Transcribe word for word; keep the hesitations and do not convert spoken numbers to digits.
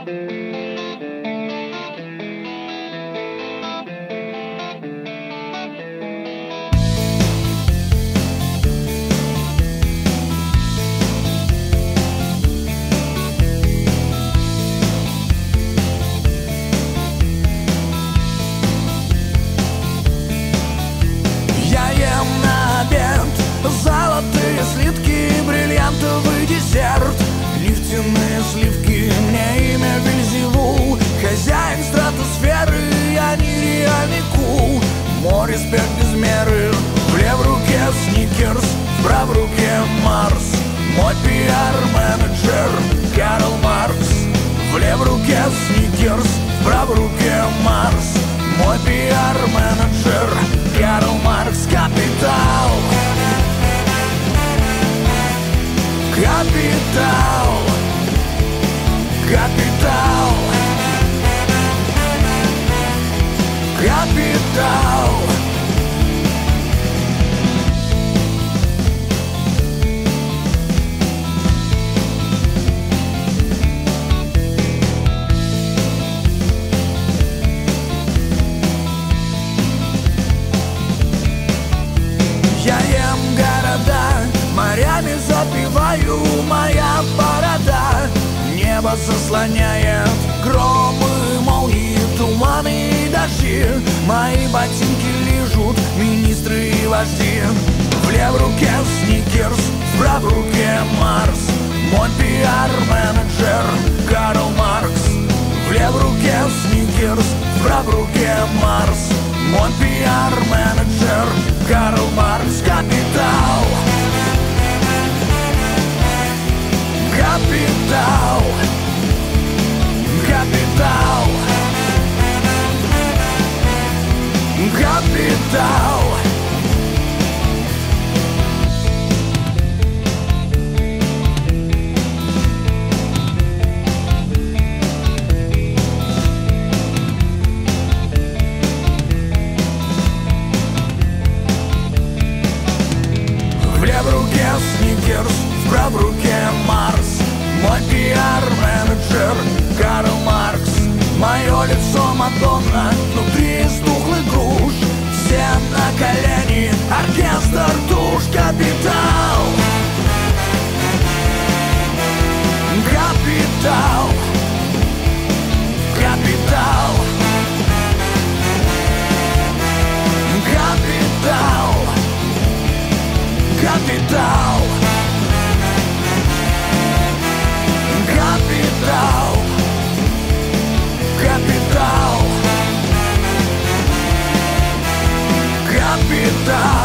Золотые слитки, бриллиантовый десерт, лифтяные сливки, мне имя Вельзевул. Хозяин стратосферы, я нереальный кул. Мой респект без меры. В лев руке Сникерс, в прав руке Марс. Мой пиар-менеджер Карл Маркс. В лев руке Сникерс, в прав руке Марс. Мой пиар-менеджер Карл Маркс. Капитал, капитал, капитал, капитал. Я ем города, морями запиваю, моя борода. Небо заслоняет громы, молнии, туманы и дожди. Мои ботинки лижут министры и вожди. В лев руке Сникерс, в прав руке Марс. Мой пиар-менеджер Карл Маркс. В лев руке Сникерс, в прав руке Марс. Мой пиар-менеджер Карл Маркс. Капитал, капитал, капитал, капитал. В лев руке Сникерс, в прав руке Марс. Мой пиар-менеджер Карл Маркс. Мое лицо Мадонна, внутри стухлый груш. Все на колени, оркестр туш. Капитал, капитал, капитал, капитал, капитал, капитал, капитал, капитал.